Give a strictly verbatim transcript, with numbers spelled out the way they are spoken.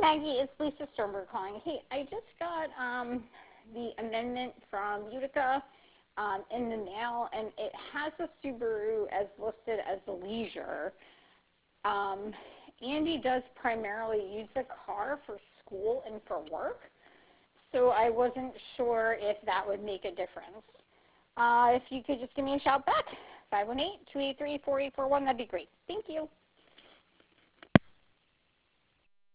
Maggie, it's Lisa Sternberg calling. Hey, I just got um, the amendment from Utica um, in the mail, and it has a Subaru as listed as a leisure. Um, Andy does primarily use the car for school and for work, so I wasn't sure if that would make a difference. Uh, if you could just give me a shout back, five one eight, two eight three, four eight four one, that'd be great. Thank you.